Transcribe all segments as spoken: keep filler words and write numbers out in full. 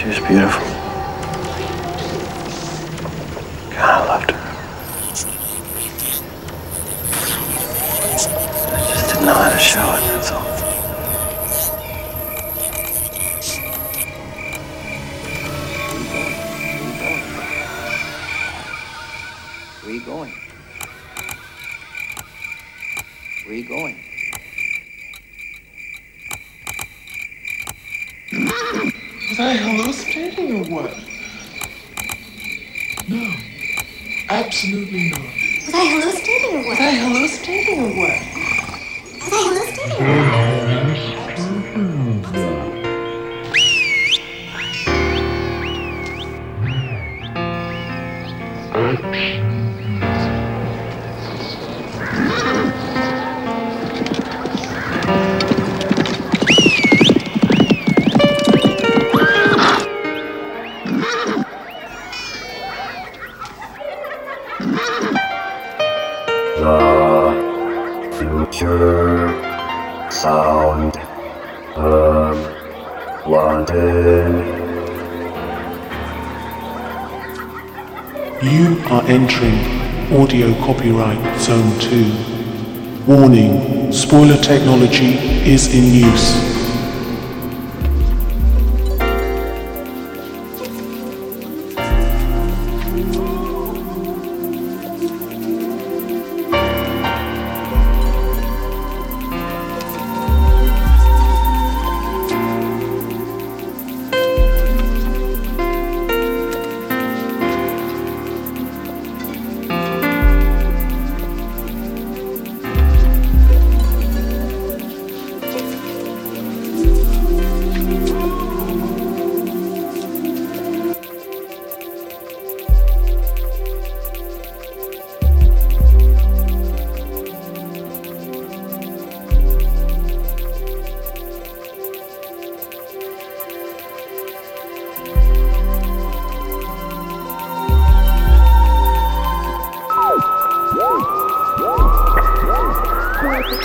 She was beautiful. God, I loved her. I just didn't know how to show it, that's all. Where you going? Where you going? Was I hallucinating or what? No. Absolutely not. Was I hallucinating or what? Was I hallucinating or what? Was I hallucinating or what? The future sound of London. You are entering audio copyright zone two. Warning, spoiler technology is in use.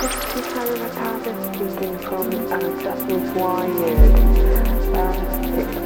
Speaking from uh, Japanese Wired. Uh,